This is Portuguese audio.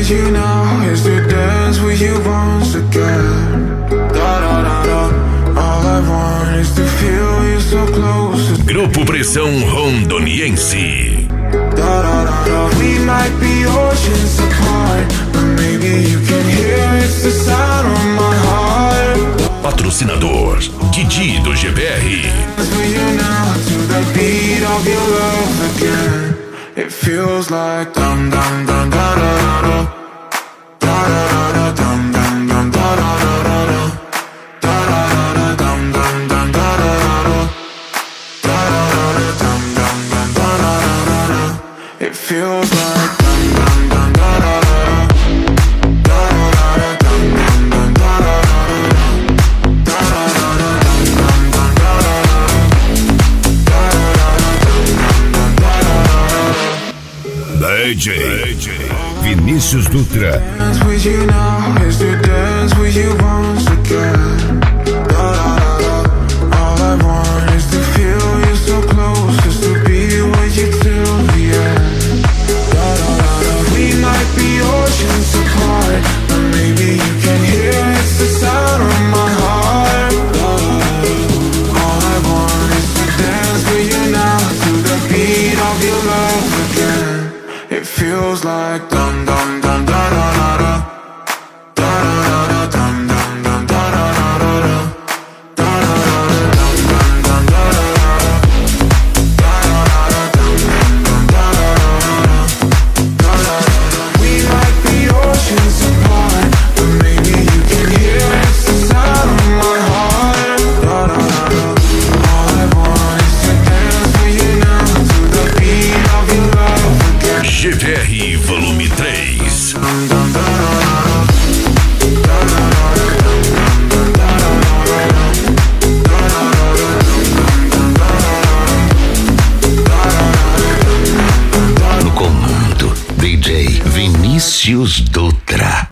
with you now is to dance with you once again. Da da da da. All I want is to feel you so close. Grupo Pressão Rondoniense. Da da da da. We might be oceans apart, but maybe you can hear it's the sound of my heart. Patrocinador Didi do GBR. With you now to the beat of your love again. It feels like dum dum dum da da da da da da dum dum dum da da da da da da dum dum dum da da da da dum dum dum da da da. It feels like dum dum dum da da da da da dum dum dum da da da DJ Vinícius Dutra. Dance with you now is to dance with you once again. Da da da da. All I want is to feel you so close, just to be with you till the end. Da da da da. We might be oceans apart, but maybe you can hear it's the sound of my heart. Da da da da. All I want is to dance with you now to the beat of your love again. It feels like dum dum dum da da da da da da da dum dum dum da da da da da da dum dum dum da da da dum dum da da da. We might be oceans apart, but maybe you can hear it's the sound of my heart. Da da da da. All I want is to dance with you now to the beat of your love again. GBR Volume 3. No comando, DJ Vinícius Dutra.